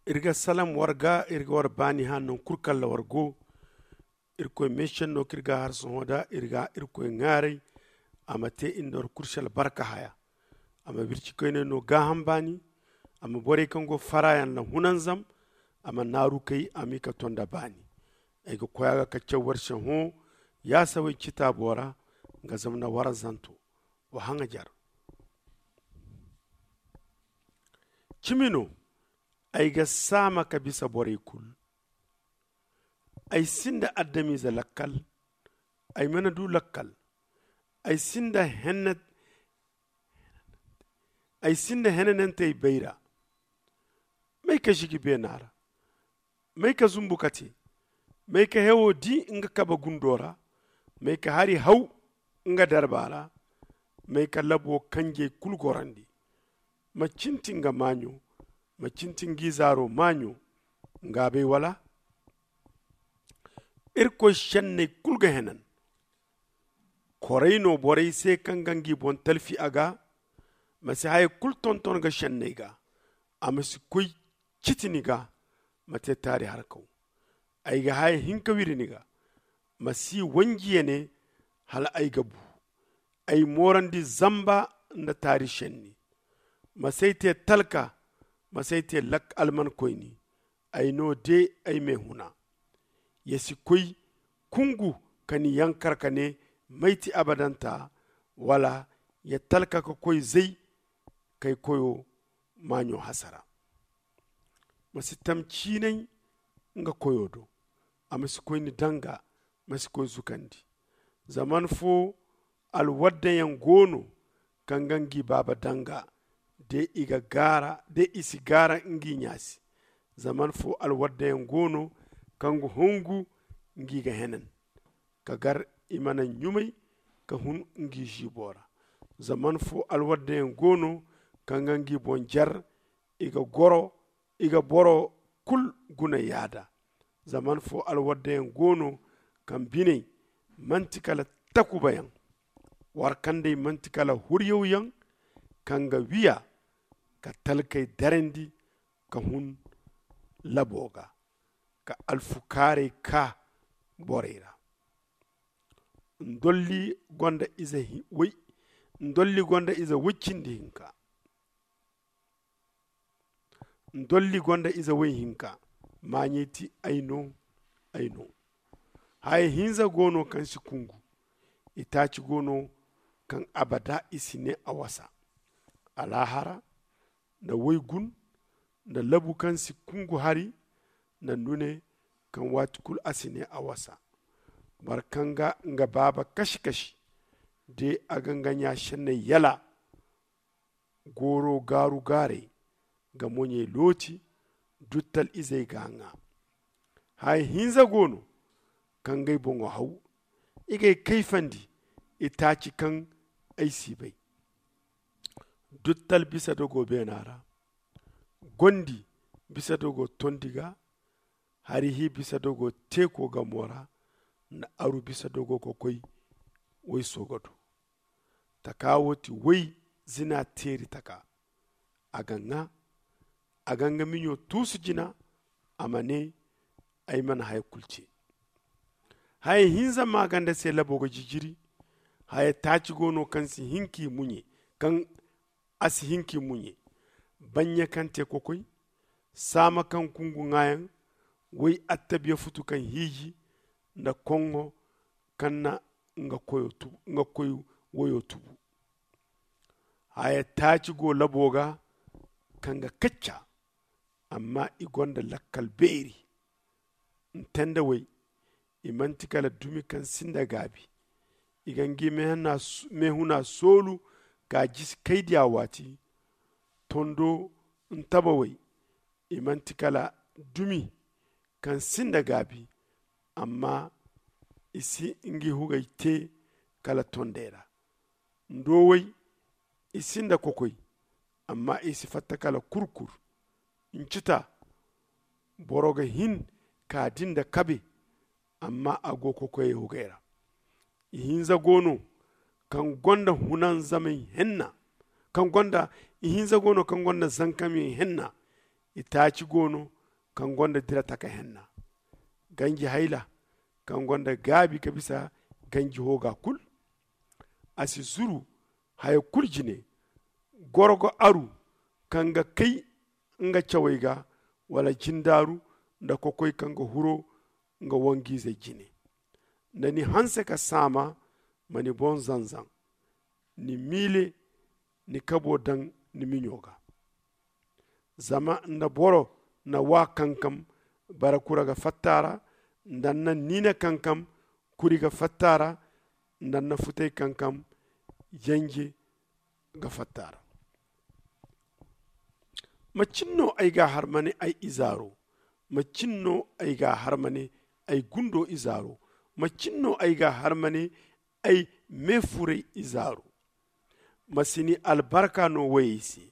irga salam warga irga war bani hannon kurkal la wargo irko meshen no kirga har son hoda irga irko ngare amate indor kurshal barka haya ama birci koyne no gaham bani ama bore kango farayan la hunanzam ama naru kai amika tonda bani ay go koyaga kacce warshan ho ya sawi kitabora ga zamna warazanto wa hanga jar kimino ay ga sama ka bisa bore kul ay sinda addami za lakkal ay mana du lakkal ay sinda henanen tay beira mai ka shigi benara mai ka zumbukati mai ka hewo di nga kaba gundora mai ka hari hau nga darbara mai ka labo kange kulgorandi macintin ga manyo macintin gizaro manyo nga bai wala irko shenne kulga henan koreino borai sai kan gangi bon talfi aga masi haye kul tonton ga shenne ga amasi koy kitini ga mate tari harkau ay ga haye hinka wirini ga masi wangiye ne hala ay gabu ay morandi zamba nda tari shenni masaite talka masaite lak alman koyni ay no de ay me huna yesi koy kungu kani yankar kane maiti abadanta wala ya talka ka koy zai kai koyo manyo hasara masi tamcinai nga koyo do amasi koyni danga masi koy zukandi zaman fo alwadda yan gono kangangi baba danga de iga gara de isi gara ngi nyasi zaman fo alwadda yan gono kangu hongu ngi ga henen kagar imana nyumai ka hun ngi jibora zaman fo alwadda yan gono kangangi bonjar iga goro iga boro kul guna yada zaman fo alwadda yan gono kan bine mantikala takubayan warkande mantikala huryoyan kanga wiya ka talkai darendi ka hun laboga ka alfukare ka borera ndolli gonda iza wuccindi hinka ndolli gonda iza wey hinka manyeti aino hay hinza gono kan si kungu itaci gono kan abada isine awasa alahara na wey gun na labu kan si kungu hari na nune kan watukul asine awasa barkanga nga baba kashi de aganganya shenne yala goro garu gare ga monye loti duttal izai ganga hay hinza gono kan gai bongo hau igai kaifandi itaci kan aisi bai duttal bisa dogo benara gondi bisa dogo tondiga harihi bisa dogo teko ga mora na aru bisa dogo kokoi wai sogodo takawoti wai zina teri taka aganga minyo tusu jina amane ayman hay kulce hay hinza maganda se labogo jijiri hay taci gono kansi hinki munye kan asi hinki munye banya kante kokoi sama kan kungu ngayan wai attabiya futu kan hiji da kongo kanna nga koyo woyo tubu haya taci go laboga kanga kacca amma igonda lakkal beri ntenda wai imanti kala dumi kan sinda gabi igangi mehuna solu ga jis kaidi awati tondo ntaba wai imanti kala dumi kan sinda gabi amma isi ingi huga ite kala tondera ndowai isinda kokoi amma isi fatta kala kurkur incita boroga hin ka dinda kabe amma ago kokoi hugera ihinza gono kan gonda hunan zaman henna kan gonda ihinza gono kan gonda zankami henna itaci gono kan gonda dira taka henna ganji haila kan gonda gabi ka bisa ganji hoga kul asi zuru haya kuljine gorogo aru kanga kai nga chawaiga wala jindaru da kokoi kanga huro nga wangize jine nani hanse ka sama mani bon zanzan ni mile ni kabo dan ni minyoga zama nda boro na wa kankam bara kuraga fattara ndanna nina kankam kuriga fattara ndanna futay kankam yanji ga fattara macinno ay ga harmane ay izaro macinno ay ga harmane ay gundo izaro macinno ay ga harmane ay mefure izaro masini albarka no wayisi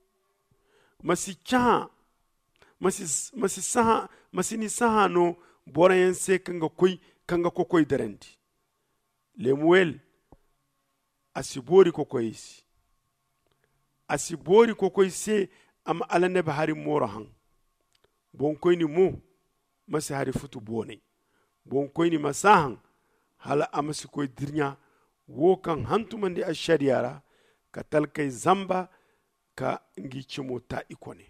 masini saha no borayen se kanga kokoy darendi lemuel asibori kokoyisi asibori kokoy se ama alane bahari moro han bon koyni mo masi hari futu bone bon koyni masahan hala amasi koy dirnya wo kan hantumandi ashariara ka talkay zamba ka ngi cimo ta ikone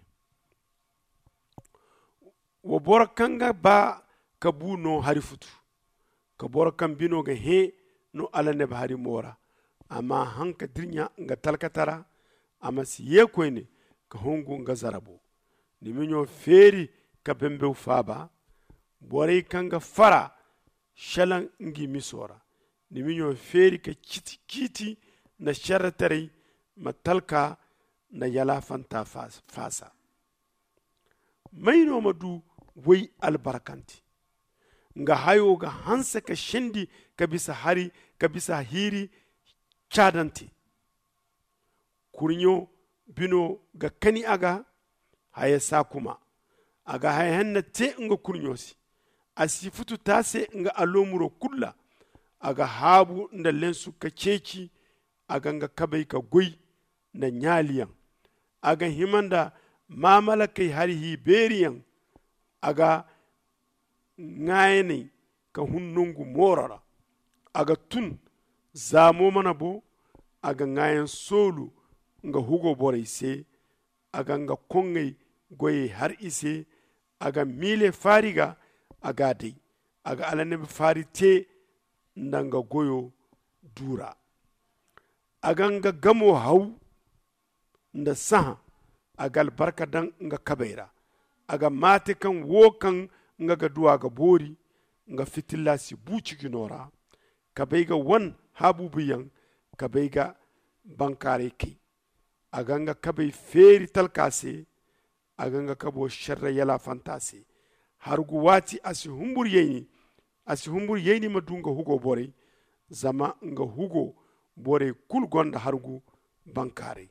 wo bora kanga ba ka buno hari futu ka bora kan bino ga he no alane bahari mora amma hanka dirnya nga talkatara amma siye koyne ka hongu nga zarabo ni minyo feri ka bembe faba bore kanga fara shalan ngi misora ni minyo feri ka kiti na sharatare matalka na yala fanta fasa maino madu wai albarkanti nga hayo ga hansa ka shendi ka bisa hiri chadanti kurnyo bino ga kani aga haya sakuma aga haya hanna te nga kurnyosi asi futu tase nga alomuro kulla aga habu nda lensu ka ceci aga nga kabai ka goy na nyaliyan aga himanda mamala kai harihi beriyan aga ngayene ka hunnungu morara aga tun zamo mana bo aga ngayen solu nga hugo bore ise aga nga kongay goye har ise aga mile fariga aga dai aga alane fari te ndanga goyo dura aga nga gamo hau nda saha agal barka dan nga kabaira aga mate kan wo kan nga ga duwa ga bori nga fitilla si buci ginora kabaiga wan habu biyan kabaiga bankare kai aga nga kabai feri talkase aga nga kabo sharra yala fantase hargu wati asi humbur yeni madunga hugo bore zama nga hugo bore kul gonda hargu bankare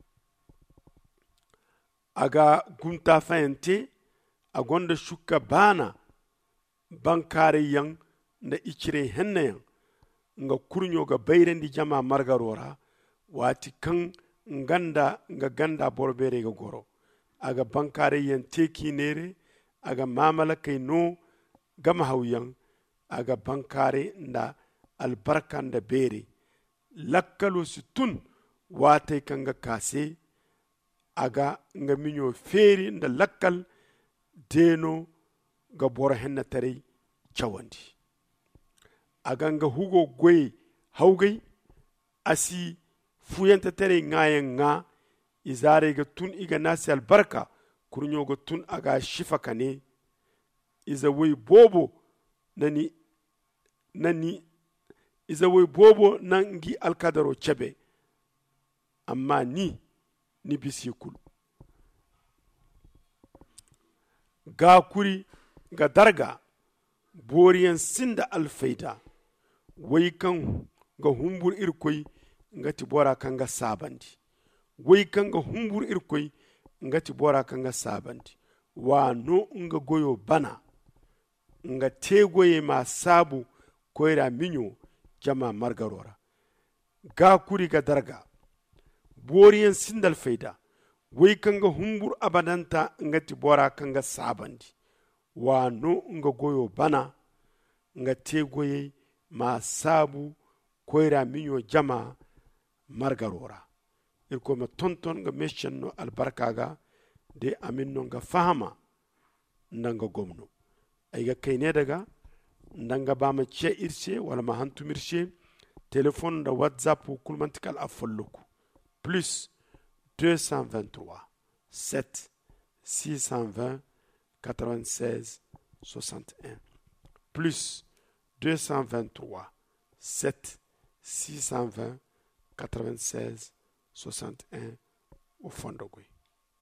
aga gunta fayante a gonda shuka bana bankare yang da ikire henna yang nga kurnyo ga bayrendi jama margarora wati kan nga ganda borbere ga goro aga bankare yan teki nere aga mamala kai no gama hauyan aga bankare nda albarkan da bere lakkalo situn wate kanga kase aga nga minyo feri nda lakkal deno ga bora henna tare chawandi aga nga hugo goy hawgay asi fuyanta tare ngayen nga izare ga tun iga nasi albarka kurnyo ga tun aga shifa kane iza way bobo nani iza way bobo nangi alkadaro chebe amma ni bisi kul ga kuri ga darga boriyan sinda alfaida wai kan ga humbur irkoi ngati bora kan ga sabandi wai kan ga humbur irkoi ngati bora kan ga sabandi wa no nga goyo bana nga tegoye ma sabu koira minyo jama margarora ga kuri ga darga boriyan sindal faida wai kanga humbur abadanta ngati bora kanga sabandi wa no nga goyo bana nga te goye ma sabu koyra minyo jama margarora irko ma tonton nga meshen no albarkaga de amin no nga fahama ndanga gomno ay ga kayne daga ndanga bama ce irse wala ma hantumirse téléphone da whatsapp kulmantikal afolluku plus 223 7 620 96 61 plus 223 7 620 96 61 au fond de